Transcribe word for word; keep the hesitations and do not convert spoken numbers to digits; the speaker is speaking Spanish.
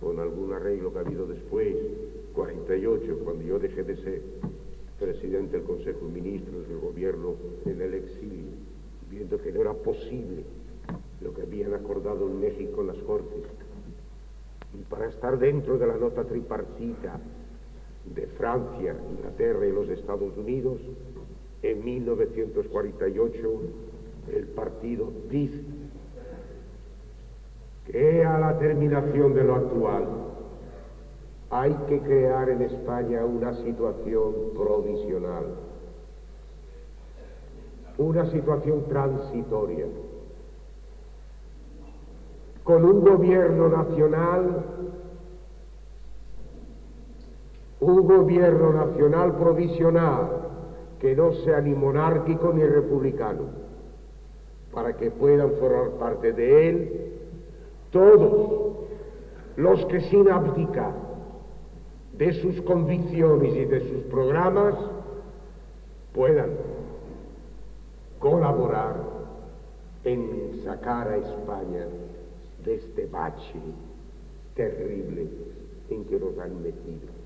con algún arreglo que ha habido después, cuarenta y ocho, cuando yo dejé de ser presidente del Consejo de Ministros del gobierno en el exilio, viendo que no era posible lo que habían acordado en México en las Cortes, y para estar dentro de la nota tripartita de Francia, Inglaterra y los Estados Unidos, en mil novecientos cuarenta y ocho el partido dice que a la terminación de lo actual hay que crear en España una situación provisional, una situación transitoria, con un gobierno nacional, un gobierno nacional provisional que no sea ni monárquico ni republicano, para que puedan formar parte de él todos los que sin abdicar de sus convicciones y de sus programas puedan colaborar en sacar a España de este bache terrible en que nos han metido.